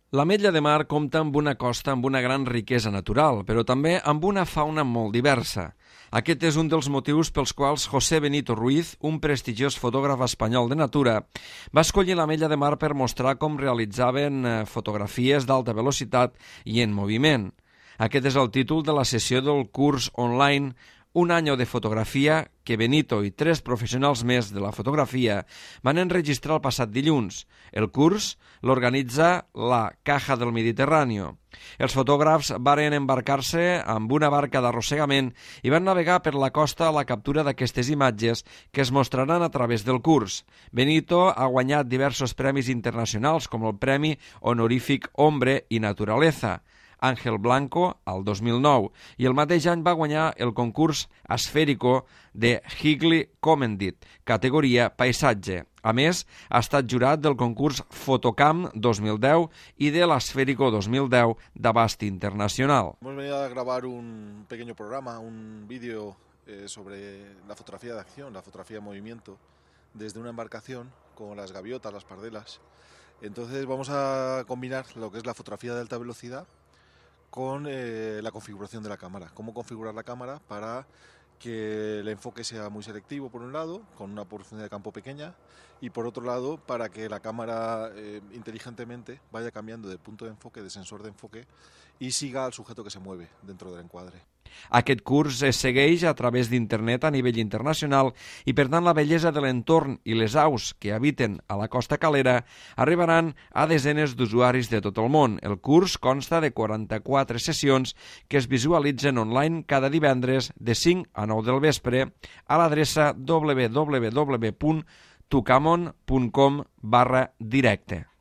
L'Ametlla de Mar compta amb una costa amb una gran riquesa natural, però també amb una fauna molt diversa. Aquest és un dels motius pels quals José Benito Ruiz, un prestigiós fotògraf espanyol de natura, va escollir l'Ametlla de Mar per mostrar com realitzaven fotografies d'alta velocitat i en moviment. Aquest és el títol de la sessió del curs online Un año de fotografia que Benito i 3 professionals més de la fotografia van enregistrar el passat dilluns. El curs l'organitza la Caja del Mediterráneo. Els fotògrafs varen embarcar-se amb una barca d'arrossegament i van navegar per la costa a la captura d'aquestes imatges que es mostraran a través del curs. Benito ha guanyat diversos premis internacionals com el Premi Honorífic Hombre i Naturaleza, Ángel Blanco, al 2009, i el mateix any va guanyar el concurs Asférico de Higley Comendit, categoria Paisatge. A més, ha estat jurat del concurs Fotocam 2010 i de l'Asférico 2010 d'abast internacional. Hemos venido a grabar un pequeño programa, un vídeo sobre la fotografía de acción, la fotografía de movimiento, desde una embarcación con las gaviotas, las pardelas. Entonces vamos a combinar lo que es la fotografía de alta velocidad con la configuración de la cámara, cómo configurar la cámara para que el enfoque sea muy selectivo por un lado, con una profundidad de campo pequeña, y por otro lado para que la cámara inteligentemente vaya cambiando de punto de enfoque, de sensor de enfoque, y siga al sujeto que se mueve dentro del encuadre. Aquest curs es segueix a través d'internet a nivell internacional i, per tant, la bellesa de l'entorn i les aus que habiten a la costa calera arribaran a desenes d'usuaris de tot el món. El curs consta de 44 sessions que es visualitzen online cada divendres de 5 a 9 del vespre a l'adreça www.tucamon.com/directe.